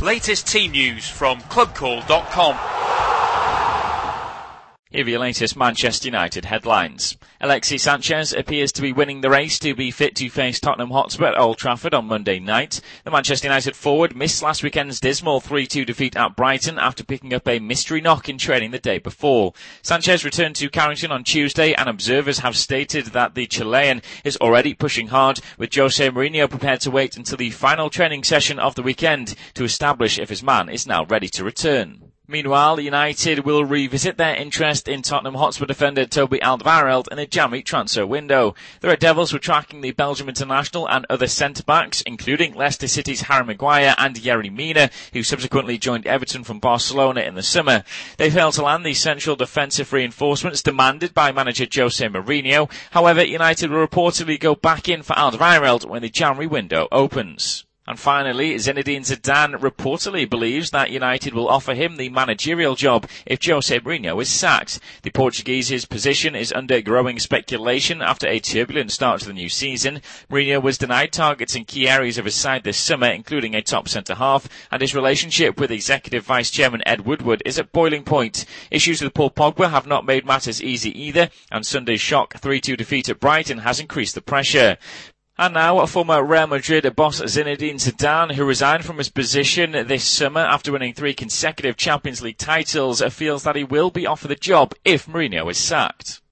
Latest team news from clubcall.com. Here are your latest Manchester United headlines. Alexis Sanchez appears to be winning the race to be fit to face Tottenham Hotspur at Old Trafford on Monday night. The Manchester United forward missed last weekend's dismal 3-2 defeat at Brighton after picking up a mystery knock in training the day before. Sanchez returned to Carrington on Tuesday, and observers have stated that the Chilean is already pushing hard, with Jose Mourinho prepared to wait until the final training session of the weekend to establish if his man is now ready to return. Meanwhile, United will revisit their interest in Tottenham Hotspur defender Toby Alderweireld in the January transfer window. The Red Devils were tracking the Belgium international and other centre-backs, including Leicester City's Harry Maguire and Yerry Mina, who subsequently joined Everton from Barcelona in the summer. They failed to land the central defensive reinforcements demanded by manager Jose Mourinho. However, United will reportedly go back in for Alderweireld when the January window opens. And finally, Zinedine Zidane reportedly believes that United will offer him the managerial job if Jose Mourinho is sacked. The Portuguese's position is under growing speculation after a turbulent start to the new season. Mourinho was denied targets in key areas of his side this summer, including a top centre-half, and his relationship with Executive Vice-Chairman Ed Woodward is at boiling point. Issues with Paul Pogba have not made matters easy either, and Sunday's shock 3-2 defeat at Brighton has increased the pressure. And now, former Real Madrid boss Zinedine Zidane, who resigned from his position this summer after winning 3 consecutive Champions League titles, feels that he will be offered the job if Mourinho is sacked.